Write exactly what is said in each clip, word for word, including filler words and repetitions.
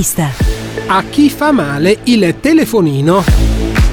vista. A chi fa male il telefonino?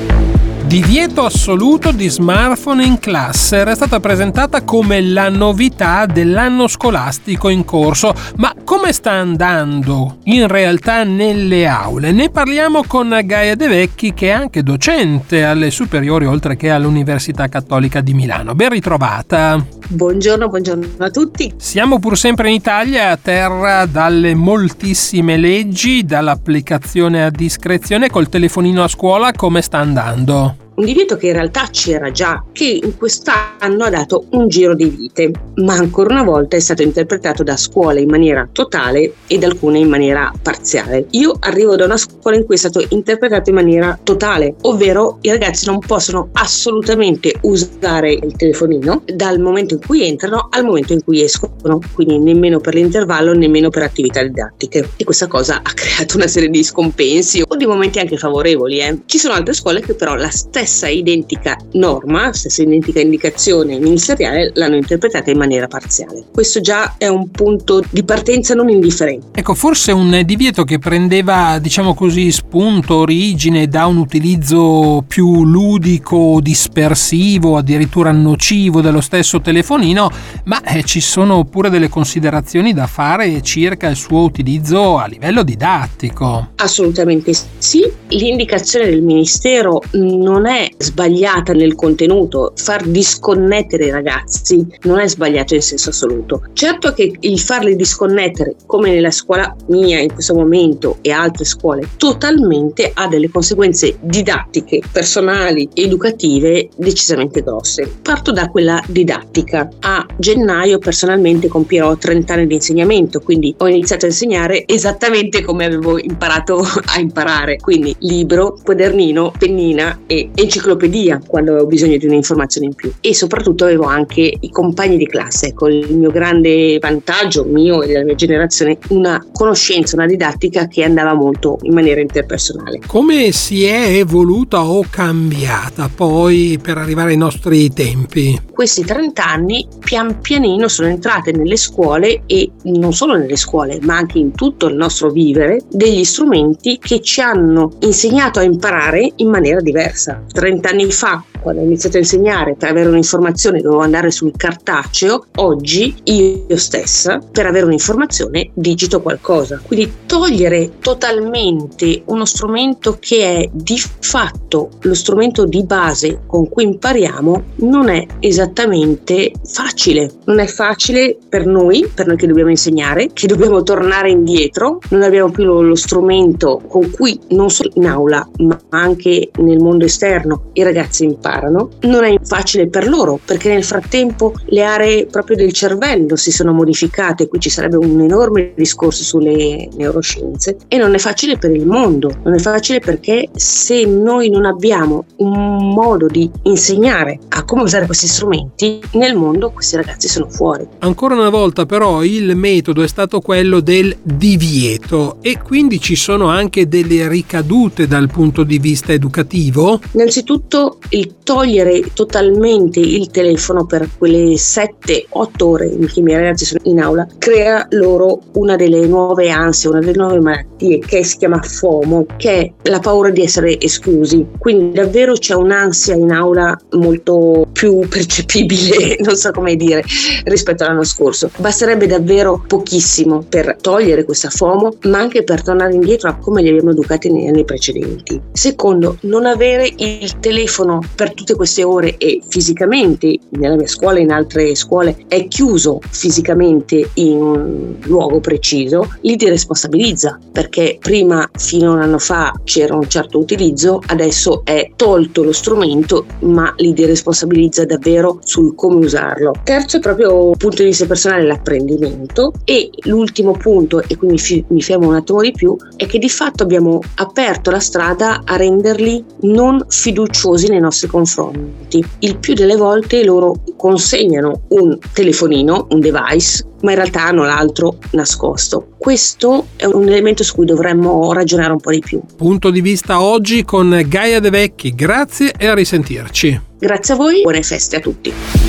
Divieto assoluto di smartphone in classe era stata presentata come la novità dell'anno scolastico in corso, ma come sta andando in realtà nelle aule? Ne parliamo con Gaia De Vecchi, che è anche docente alle superiori oltre che all'Università Cattolica di Milano. Ben ritrovata. Buongiorno, buongiorno a tutti. Siamo pur sempre in Italia, a terra dalle moltissime leggi, dall'applicazione a discrezione. Col telefonino a scuola come sta andando? Un divieto che in realtà c'era già, che in quest'anno ha dato un giro di vite, ma ancora una volta è stato interpretato da scuole in maniera totale ed alcune in maniera parziale. Io arrivo da una scuola in cui è stato interpretato in maniera totale, ovvero i ragazzi non possono assolutamente usare il telefonino dal momento in cui entrano al momento in cui escono, quindi nemmeno per l'intervallo, nemmeno per attività didattiche. E questa cosa ha creato una serie di scompensi o di momenti anche favorevoli. Eh. Ci sono altre scuole che però la stessa stessa identica norma, stessa identica indicazione ministeriale l'hanno interpretata in maniera parziale. Questo già è un punto di partenza non indifferente. Ecco, forse un divieto che prendeva, diciamo così, spunto, origine da un utilizzo più ludico, dispersivo, addirittura nocivo dello stesso telefonino, ma eh, ci sono pure delle considerazioni da fare circa il suo utilizzo a livello didattico. Assolutamente sì, l'indicazione del ministero non è sbagliata nel contenuto, far disconnettere i ragazzi non è sbagliato in senso assoluto. Certo che il farli disconnettere, come nella scuola mia in questo momento e altre scuole, totalmente ha delle conseguenze didattiche, personali, educative decisamente grosse. Parto da quella didattica. A gennaio personalmente compierò trenta anni di insegnamento, quindi ho iniziato a insegnare esattamente come avevo imparato a imparare, quindi libro, quadernino, pennina e enciclopedia quando avevo bisogno di un'informazione in più, e soprattutto avevo anche i compagni di classe. Ecco, il mio grande vantaggio mio e della mia generazione, una conoscenza, una didattica che andava molto in maniera interpersonale. Come si è evoluta o cambiata poi per arrivare ai nostri tempi? Questi trenta anni pian pianino sono entrate nelle scuole, e non solo nelle scuole ma anche in tutto il nostro vivere, degli strumenti che ci hanno insegnato a imparare in maniera diversa. trenta anni fa, quando ho iniziato a insegnare, per avere un'informazione dovevo andare sul cartaceo. Oggi io stessa, per avere un'informazione, digito qualcosa. Quindi togliere totalmente uno strumento che è di fatto lo strumento di base con cui impariamo non è esattamente facile. Non è facile per noi, per noi che dobbiamo insegnare, che dobbiamo tornare indietro. Non abbiamo più lo, lo strumento con cui non solo in aula ma anche nel mondo esterno i ragazzi imparano. Non è facile per loro, perché nel frattempo le aree proprio del cervello si sono modificate. Qui ci sarebbe un enorme discorso sulle neuroscienze. E non è facile per il mondo, non è facile perché se noi non abbiamo un modo di insegnare a come usare questi strumenti, nel mondo questi ragazzi sono fuori. Ancora una volta però il metodo è stato quello del divieto, e quindi ci sono anche delle ricadute dal punto di vista educativo. Innanzitutto il togliere totalmente il telefono per quelle sette otto ore in cui i miei ragazzi sono in aula crea loro una delle nuove ansie, una delle nuove malattie che si chiama FOMO, che è la paura di essere esclusi. Quindi davvero c'è un'ansia in aula molto più percepibile, non so come dire, rispetto all'anno scorso. Basterebbe davvero pochissimo per togliere questa FOMO, ma anche per tornare indietro a come li abbiamo educati negli anni precedenti. Secondo, non avere il telefono per tutte queste ore, e fisicamente nella mia scuola e in altre scuole è chiuso fisicamente in un luogo preciso, li deresponsabilizza, perché prima, fino a un anno fa, c'era un certo utilizzo, adesso è tolto lo strumento ma li deresponsabilizza davvero sul come usarlo. Terzo, proprio punto di vista personale, l'apprendimento. E l'ultimo punto, e qui mi, fi- mi fermo un attimo di più, è che di fatto abbiamo aperto la strada a renderli non fiduciosi nei nostri confronti. Il più delle volte loro consegnano un telefonino, un device, ma in realtà hanno l'altro nascosto. Questo è un elemento su cui dovremmo ragionare un po' di più. Punto di vista oggi con Gaia De Vecchi. Grazie e a risentirci. Grazie a voi, buone feste a tutti.